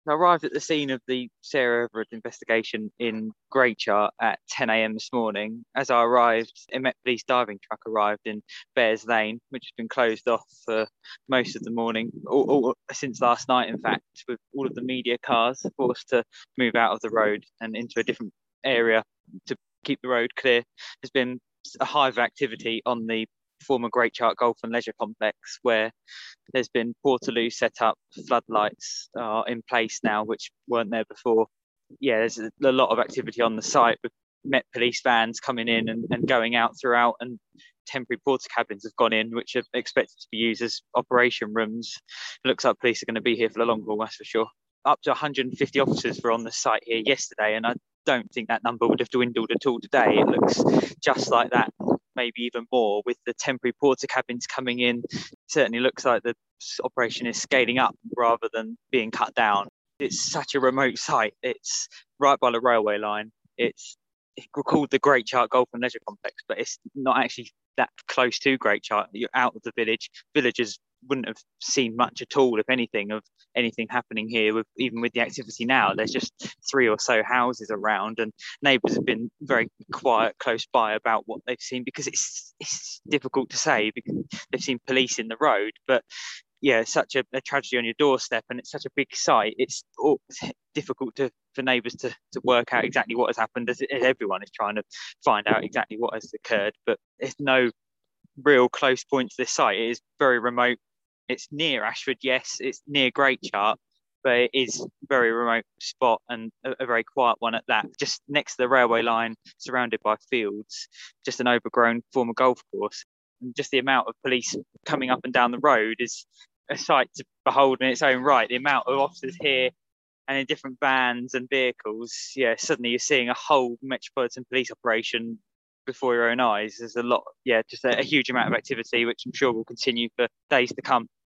I arrived at the scene of the Sarah Everard investigation in Greatchart at 10 a.m. this morning. As I arrived, a Met Police diving truck arrived in Bears Lane, which has been closed off for most of the morning, since last night, in fact, with all of the media cars forced to move out of the road and into a different area to keep the road clear. There's been a hive of activity on the former Greatchart Golf and Leisure Complex, where there's been Portaloo set up, floodlights are in place now, which weren't there before. Yeah, there's a lot of activity on the site with Met Police vans coming in and going out throughout, and temporary porter cabins have gone in, which are expected to be used as operation rooms. It looks like police are going to be here for the long haul, that's for sure. Up to 150 officers were on the site here yesterday, and I don't think that number would have dwindled at all today. It looks just like that, maybe even more, with the temporary porter cabins coming in. It certainly looks like the operation is scaling up rather than being cut down. It's such a remote site. It's right by the railway line. It's called the Greatchart Golf and Leisure Complex, but it's not actually that close to Greatchart. You're out of the village. Villagers wouldn't have seen much at all, if anything, of anything happening here. With even with the activity now, there's just three or so houses around, and neighbours have been very quiet close by about what they've seen, because it's difficult to say because they've seen police in the road, but yeah, such a tragedy on your doorstep, and it's such a big site. It's difficult for neighbours to work out exactly what has happened, as everyone is trying to find out exactly what has occurred. But there's no real close point to this site. It is very remote. It's near Ashford, yes. It's near Greatchart, but it is a very remote spot, and a very quiet one at that. Just next to the railway line, surrounded by fields, just an overgrown former golf course. And just the amount of police coming up and down the road is a sight to behold in its own right. The amount of officers here and in different vans and vehicles, yeah, suddenly you're seeing a whole Metropolitan Police operation before your own eyes. There's a lot, yeah, just a huge amount of activity, which I'm sure will continue for days to come.